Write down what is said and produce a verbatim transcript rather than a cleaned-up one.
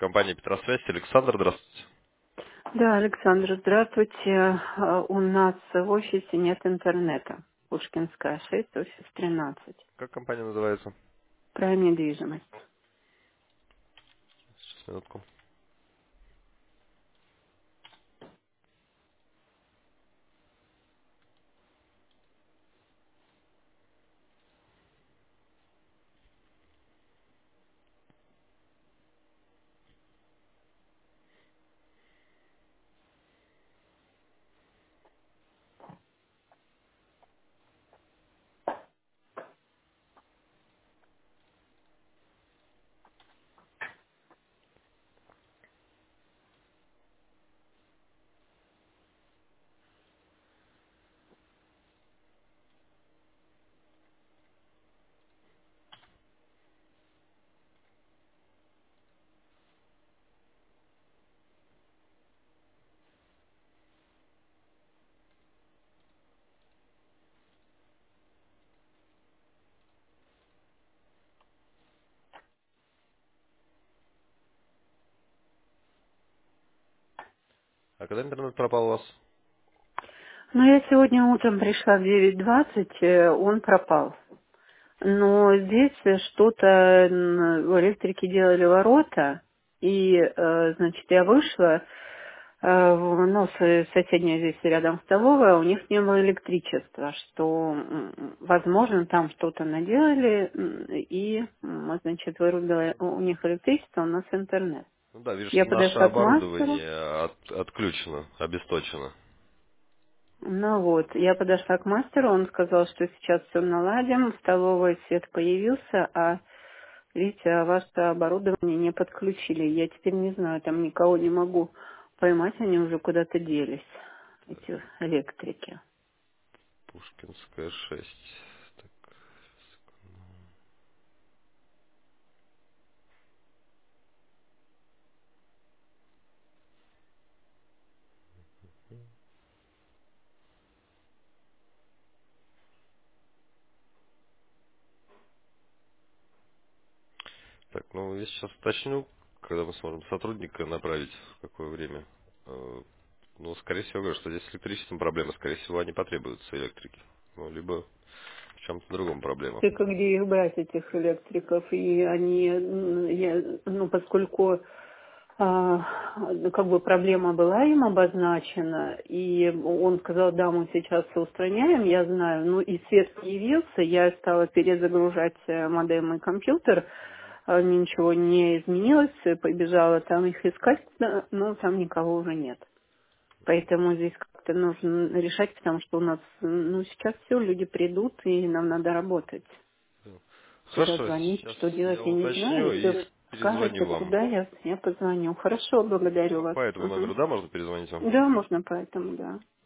Компания Петросвязь. Александр, здравствуйте. Да, Александр, здравствуйте. Э, У нас в офисе нет интернета. Пушкинская, шесть, офис тринадцать. Как компания называется? Про недвижимость. Сейчас, минутку. А когда интернет пропал у вас? Ну, я сегодня утром пришла в девять двадцать, э, он пропал. Но здесь э, что-то, м, электрики делали ворота, и, э, значит, я вышла, э, в- ну, с- соседняя здесь рядом столовая, у них не было электричества, что, м, возможно, там что-то наделали, м, и, м, значит, вырубила у них электричество, у нас интернет. Ну да, вижу, Я что наше подошла к мастеру, оборудование от- отключено, обесточено. ну вот, я подошла к мастеру, он сказал, что сейчас все наладим, в столовой свет появился, а видите, а ваше оборудование не подключили. Я теперь не знаю, там никого не могу поймать, они уже куда-то делись, эти электрики. Пушкинская, шесть. Так, так, ну я сейчас уточню, когда мы сможем сотрудника направить, в какое время. Э, Ну, скорее всего, говорю, что здесь с электричеством проблема, скорее всего, они потребуются электрики. Ну, либо в чем-то другом проблема. Только где их брать, этих электриков, и они, м, я, ну, поскольку а, ну, как бы проблема была им обозначена, и он сказал, да, мы сейчас все устраняем, я знаю, ну и свет появился, я стала перезагружать э, модем и компьютер, а, ничего не изменилось, э, побежала там их искать, да, но там никого уже нет. Поэтому здесь как-то нужно решать, потому что у нас, ну, сейчас все, люди придут, и нам надо работать. Куда Хорошо, звонить, сейчас что делать, я я не знаю. уточню Если и вы перезвоню скажете, вам. куда я, я позвоню. Хорошо, благодарю По вас. по этому Мгм. номеру, да, можно перезвонить вам? Да, можно поэтому, да.